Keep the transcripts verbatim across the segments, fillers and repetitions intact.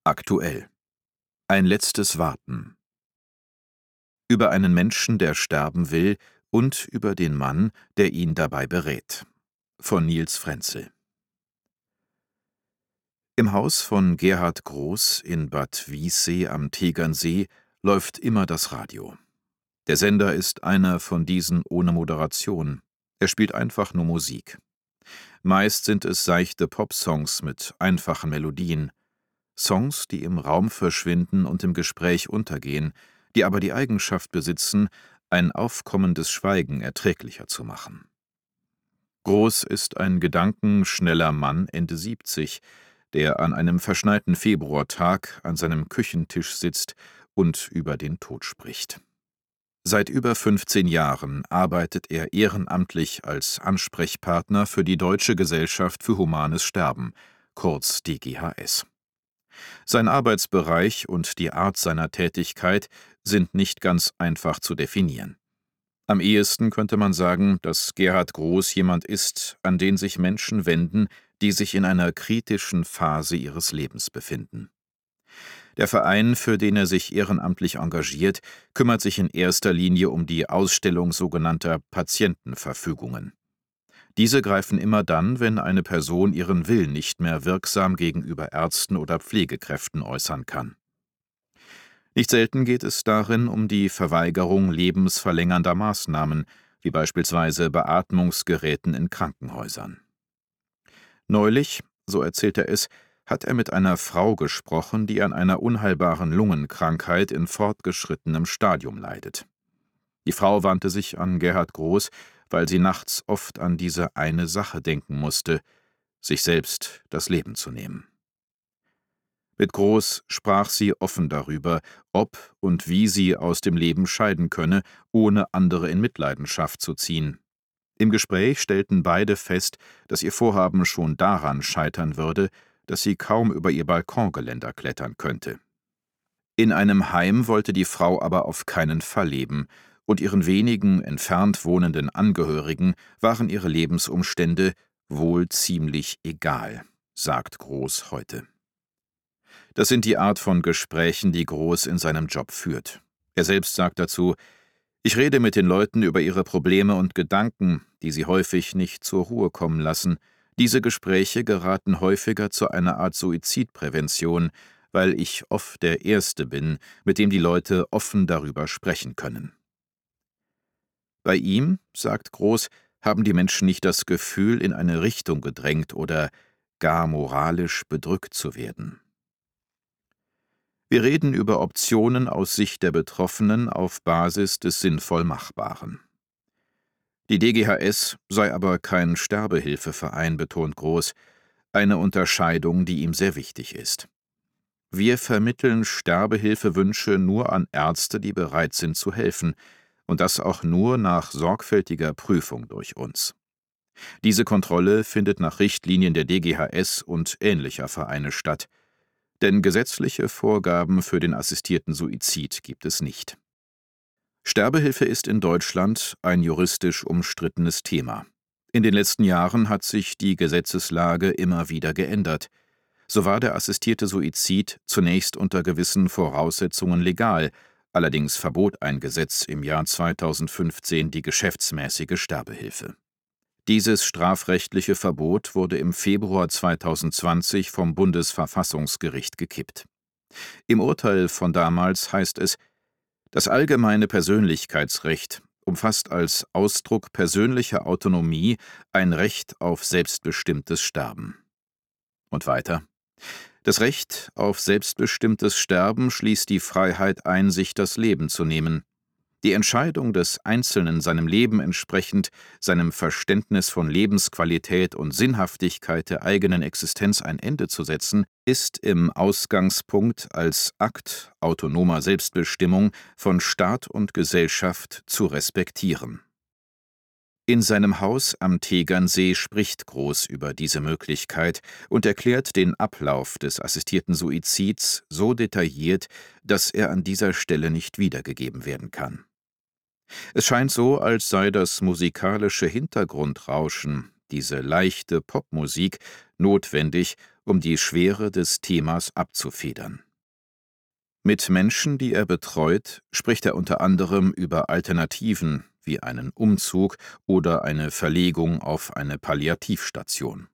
Aktuell. Ein letztes Warten. Über einen Menschen, der sterben will, und über den Mann, der ihn dabei berät. Von Niels Frenzel. Im Haus von Gerhard Groß in Bad Wiessee am Tegernsee läuft immer das Radio. Der Sender ist einer von diesen ohne Moderation. Er spielt einfach nur Musik. Meist sind es seichte Popsongs mit einfachen Melodien. Songs, die im Raum verschwinden und im Gespräch untergehen, die aber die Eigenschaft besitzen, ein aufkommendes Schweigen erträglicher zu machen. Groß ist ein gedankenschneller Mann Ende siebzig, der an einem verschneiten Februartag an seinem Küchentisch sitzt und über den Tod spricht. Seit über fünfzehn Jahren arbeitet er ehrenamtlich als Ansprechpartner für die Deutsche Gesellschaft für Humanes Sterben, kurz D G H S. Sein Arbeitsbereich und die Art seiner Tätigkeit sind nicht ganz einfach zu definieren. Am ehesten könnte man sagen, dass Gerhard Groß jemand ist, an den sich Menschen wenden, die sich in einer kritischen Phase ihres Lebens befinden. Der Verein, für den er sich ehrenamtlich engagiert, kümmert sich in erster Linie um die Ausstellung sogenannter Patientenverfügungen. Diese greifen immer dann, wenn eine Person ihren Willen nicht mehr wirksam gegenüber Ärzten oder Pflegekräften äußern kann. Nicht selten geht es darin um die Verweigerung lebensverlängernder Maßnahmen, wie beispielsweise Beatmungsgeräten in Krankenhäusern. Neulich, so erzählt er es, hat er mit einer Frau gesprochen, die an einer unheilbaren Lungenkrankheit in fortgeschrittenem Stadium leidet. Die Frau wandte sich an Gerhard Groß, weil sie nachts oft an diese eine Sache denken musste, sich selbst das Leben zu nehmen. Mit Groß sprach sie offen darüber, ob und wie sie aus dem Leben scheiden könne, ohne andere in Mitleidenschaft zu ziehen. Im Gespräch stellten beide fest, dass ihr Vorhaben schon daran scheitern würde, dass sie kaum über ihr Balkongeländer klettern könnte. In einem Heim wollte die Frau aber auf keinen Fall leben, und ihren wenigen entfernt wohnenden Angehörigen waren ihre Lebensumstände wohl ziemlich egal, sagt Groß heute. Das sind die Art von Gesprächen, die Groß in seinem Job führt. Er selbst sagt dazu: Ich rede mit den Leuten über ihre Probleme und Gedanken, die sie häufig nicht zur Ruhe kommen lassen. Diese Gespräche geraten häufiger zu einer Art Suizidprävention, weil ich oft der Erste bin, mit dem die Leute offen darüber sprechen können. Bei ihm, sagt Groß, haben die Menschen nicht das Gefühl, in eine Richtung gedrängt oder gar moralisch bedrückt zu werden. Wir reden über Optionen aus Sicht der Betroffenen auf Basis des sinnvoll Machbaren. Die D G H S sei aber kein Sterbehilfeverein, betont Groß, eine Unterscheidung, die ihm sehr wichtig ist. Wir vermitteln Sterbehilfewünsche nur an Ärzte, die bereit sind zu helfen, und das auch nur nach sorgfältiger Prüfung durch uns. Diese Kontrolle findet nach Richtlinien der D G H S und ähnlicher Vereine statt, denn gesetzliche Vorgaben für den assistierten Suizid gibt es nicht. Sterbehilfe ist in Deutschland ein juristisch umstrittenes Thema. In den letzten Jahren hat sich die Gesetzeslage immer wieder geändert. So war der assistierte Suizid zunächst unter gewissen Voraussetzungen legal, allerdings verbot ein Gesetz im Jahr zweitausendfünfzehn die geschäftsmäßige Sterbehilfe. Dieses strafrechtliche Verbot wurde im Februar zweitausendzwanzig vom Bundesverfassungsgericht gekippt. Im Urteil von damals heißt es: Das allgemeine Persönlichkeitsrecht umfasst als Ausdruck persönlicher Autonomie ein Recht auf selbstbestimmtes Sterben. Und weiter: Das Recht auf selbstbestimmtes Sterben schließt die Freiheit ein, sich das Leben zu nehmen. Die Entscheidung des Einzelnen, seinem Leben entsprechend, seinem Verständnis von Lebensqualität und Sinnhaftigkeit der eigenen Existenz ein Ende zu setzen, ist im Ausgangspunkt als Akt autonomer Selbstbestimmung von Staat und Gesellschaft zu respektieren. In seinem Haus am Tegernsee spricht Groß über diese Möglichkeit und erklärt den Ablauf des assistierten Suizids so detailliert, dass er an dieser Stelle nicht wiedergegeben werden kann. Es scheint so, als sei das musikalische Hintergrundrauschen, diese leichte Popmusik, notwendig, um die Schwere des Themas abzufedern. Mit Menschen, die er betreut, spricht er unter anderem über Alternativen wie einen Umzug oder eine Verlegung auf eine Palliativstation.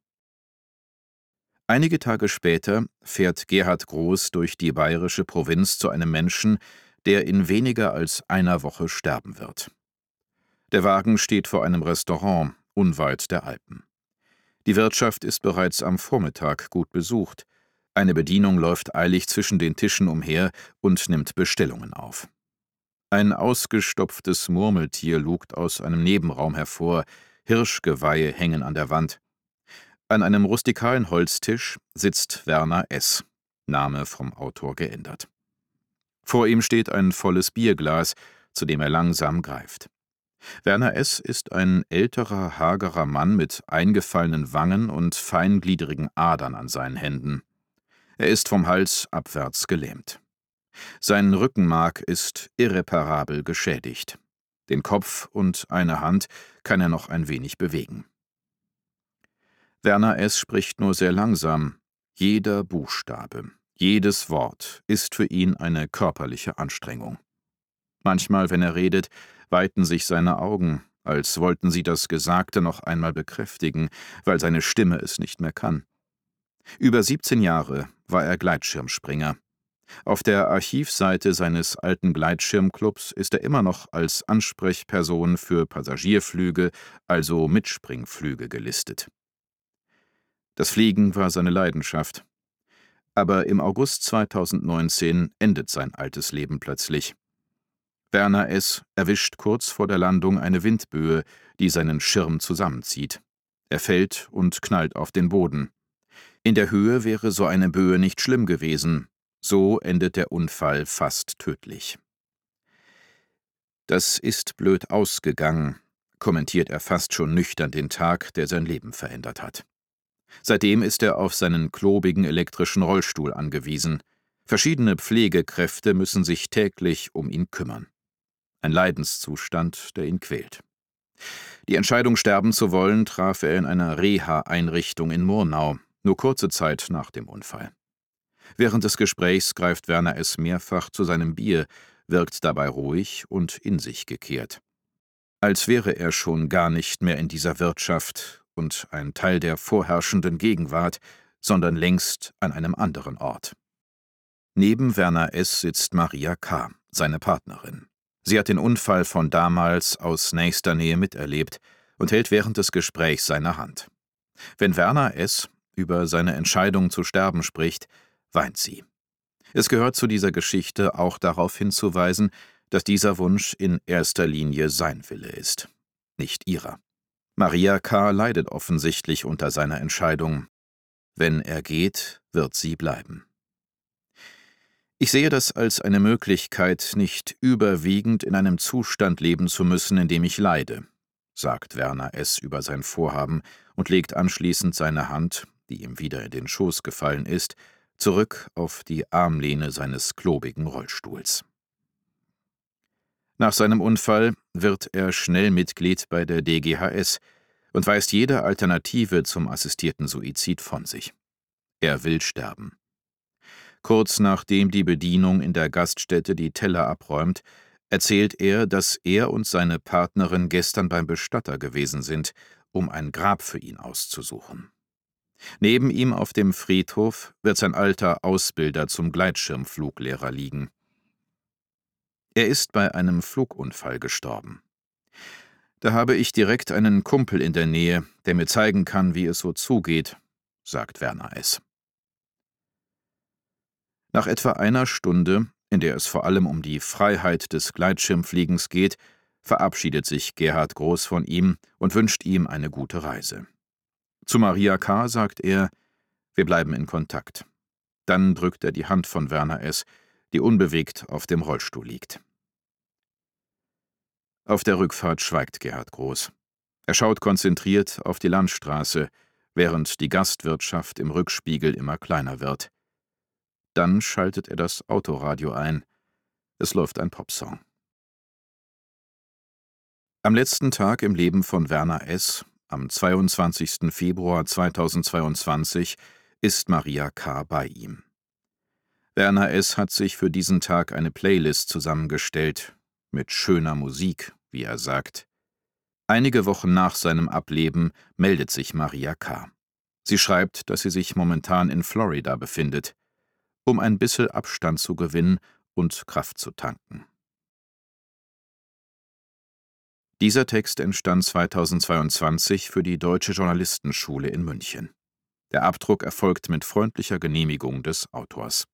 Einige Tage später fährt Gerhard Groß durch die bayerische Provinz zu einem Menschen, der in weniger als einer Woche sterben wird. Der Wagen steht vor einem Restaurant unweit der Alpen. Die Wirtschaft ist bereits am Vormittag gut besucht. Eine Bedienung läuft eilig zwischen den Tischen umher und nimmt Bestellungen auf. Ein ausgestopftes Murmeltier lugt aus einem Nebenraum hervor, Hirschgeweihe hängen an der Wand. An einem rustikalen Holztisch sitzt Werner S., Name vom Autor geändert. Vor ihm steht ein volles Bierglas, zu dem er langsam greift. Werner S. ist ein älterer, hagerer Mann mit eingefallenen Wangen und feingliedrigen Adern an seinen Händen. Er ist vom Hals abwärts gelähmt. Sein Rückenmark ist irreparabel geschädigt. Den Kopf und eine Hand kann er noch ein wenig bewegen. Werner S. spricht nur sehr langsam. Jeder Buchstabe, jedes Wort ist für ihn eine körperliche Anstrengung. Manchmal, wenn er redet, weiten sich seine Augen, als wollten sie das Gesagte noch einmal bekräftigen, weil seine Stimme es nicht mehr kann. Über siebzehn Jahre war er Gleitschirmspringer. Auf der Archivseite seines alten Gleitschirmclubs ist er immer noch als Ansprechperson für Passagierflüge, also Mitspringflüge, gelistet. Das Fliegen war seine Leidenschaft. Aber im August zweitausendneunzehn endet sein altes Leben plötzlich. Werner S. erwischt kurz vor der Landung eine Windböe, die seinen Schirm zusammenzieht. Er fällt und knallt auf den Boden. In der Höhe wäre so eine Böe nicht schlimm gewesen. So endet der Unfall fast tödlich. »Das ist blöd ausgegangen«, kommentiert er fast schon nüchtern den Tag, der sein Leben verändert hat. Seitdem ist er auf seinen klobigen elektrischen Rollstuhl angewiesen. Verschiedene Pflegekräfte müssen sich täglich um ihn kümmern. Ein Leidenszustand, der ihn quält. Die Entscheidung, sterben zu wollen, traf er in einer Reha-Einrichtung in Murnau, nur kurze Zeit nach dem Unfall. Während des Gesprächs greift Werner S. mehrfach zu seinem Bier, wirkt dabei ruhig und in sich gekehrt. Als wäre er schon gar nicht mehr in dieser Wirtschaft und ein Teil der vorherrschenden Gegenwart, sondern längst an einem anderen Ort. Neben Werner S. sitzt Maria K., seine Partnerin. Sie hat den Unfall von damals aus nächster Nähe miterlebt und hält während des Gesprächs seine Hand. Wenn Werner S. über seine Entscheidung zu sterben spricht, weint sie. Es gehört zu dieser Geschichte auch darauf hinzuweisen, dass dieser Wunsch in erster Linie sein Wille ist, nicht ihrer. Maria K. leidet offensichtlich unter seiner Entscheidung. Wenn er geht, wird sie bleiben. Ich sehe das als eine Möglichkeit, nicht überwiegend in einem Zustand leben zu müssen, in dem ich leide, sagt Werner S. über sein Vorhaben und legt anschließend seine Hand, die ihm wieder in den Schoß gefallen ist, zurück auf die Armlehne seines klobigen Rollstuhls. Nach seinem Unfall wird er schnell Mitglied bei der D G H S und weist jede Alternative zum assistierten Suizid von sich. Er will sterben. Kurz nachdem die Bedienung in der Gaststätte die Teller abräumt, erzählt er, dass er und seine Partnerin gestern beim Bestatter gewesen sind, um ein Grab für ihn auszusuchen. Neben ihm auf dem Friedhof wird sein alter Ausbilder zum Gleitschirmfluglehrer liegen. Er ist bei einem Flugunfall gestorben. Da habe ich direkt einen Kumpel in der Nähe, der mir zeigen kann, wie es so zugeht, sagt Werner S. Nach etwa einer Stunde, in der es vor allem um die Freiheit des Gleitschirmfliegens geht, verabschiedet sich Gerhard Groß von ihm und wünscht ihm eine gute Reise. Zu Maria K. sagt er, wir bleiben in Kontakt. Dann drückt er die Hand von Werner S., die unbewegt auf dem Rollstuhl liegt. Auf der Rückfahrt schweigt Gerhard Groß. Er schaut konzentriert auf die Landstraße, während die Gastwirtschaft im Rückspiegel immer kleiner wird. Dann schaltet er das Autoradio ein. Es läuft ein Popsong. Am letzten Tag im Leben von Werner S., am zweiundzwanzigsten Februar zweitausendzweiundzwanzig, ist Maria K. bei ihm. Werner S. hat sich für diesen Tag eine Playlist zusammengestellt, mit schöner Musik, wie er sagt. Einige Wochen nach seinem Ableben meldet sich Maria K. Sie schreibt, dass sie sich momentan in Florida befindet, um ein bisschen Abstand zu gewinnen und Kraft zu tanken. Dieser Text entstand zweitausendzweiundzwanzig für die Deutsche Journalistenschule in München. Der Abdruck erfolgt mit freundlicher Genehmigung des Autors.